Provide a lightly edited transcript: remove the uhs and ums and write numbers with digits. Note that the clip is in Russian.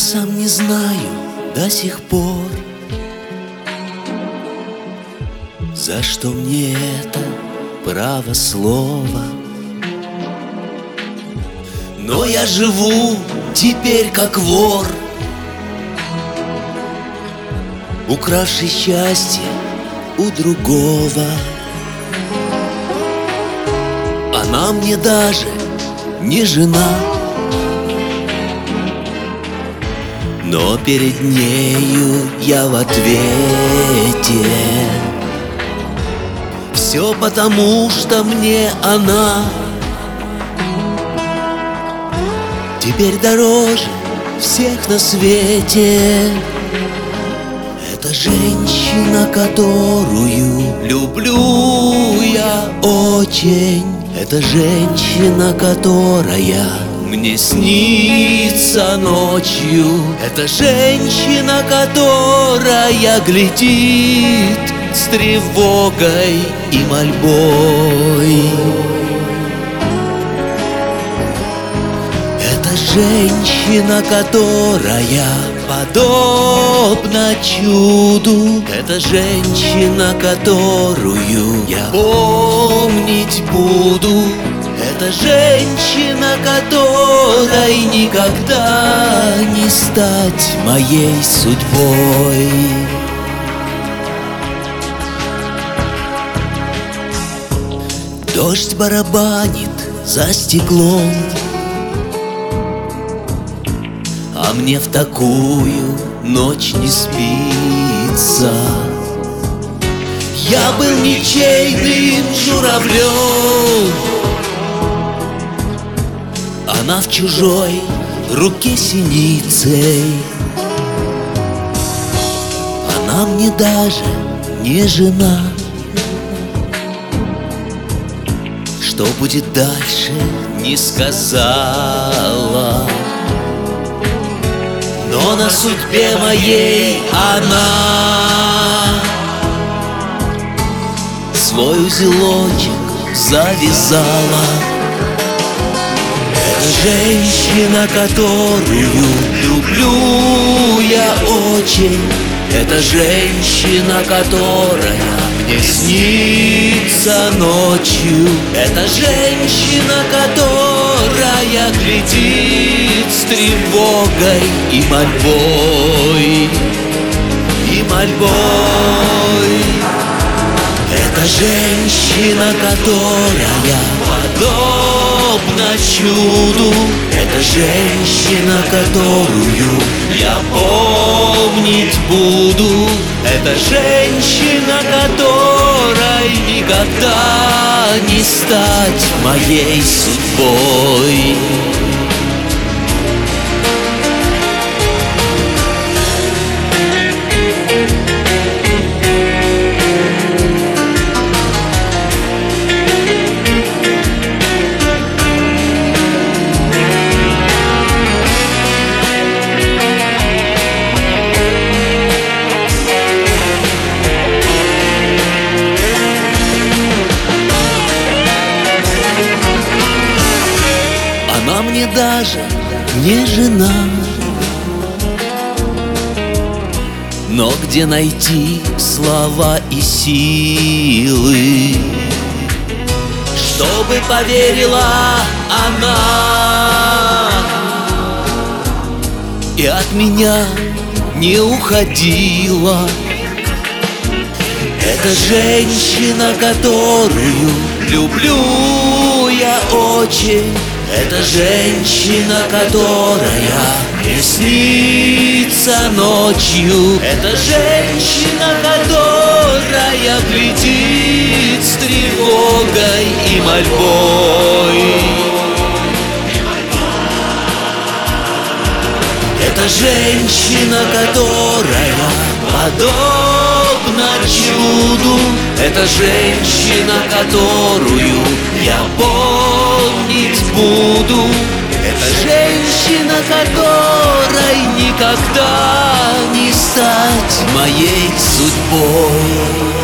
сам не знаю до сих пор, за что мне это право слова. Но я живу теперь как вор, укравший счастье у другого. Она мне даже не жена, но перед нею я в ответе. Все потому, что мне она теперь дороже всех на свете. Это женщина, которую люблю я очень. Это женщина, которая мне снится ночью. Это женщина, которая глядит с тревогой и мольбой. Это женщина, которая подобна чуду. Это женщина, которую я помнить буду. Это женщина, которой никогда не стать моей судьбой. Дождь барабанит за стеклом, а мне в такую ночь не спится. Я был ничейным журавлем, она в чужой руке синицей. Она мне даже не жена. Что будет дальше, не сказала, но на судьбе моей она свой узелочек завязала. Это женщина, которую люблю я очень. Это женщина, которая мне снится ночью. Это женщина, которая глядит с тревогой и мольбой. И мольбой. Это женщина, которая подобна чуду. Это женщина, которую я помнить буду. Это женщина, которой никогда не стать моей судьбой. Она мне даже не жена, но где найти слова и силы, чтобы поверила она и от меня не уходила? Это женщина, которую люблю я очень. Это женщина, которая мне снится ночью. Это женщина, которая глядит с тревогой и мольбой. Это женщина, которая подобна чуду. Это женщина, которую я помнить буду. Это женщина, которой никогда не стать моей судьбой.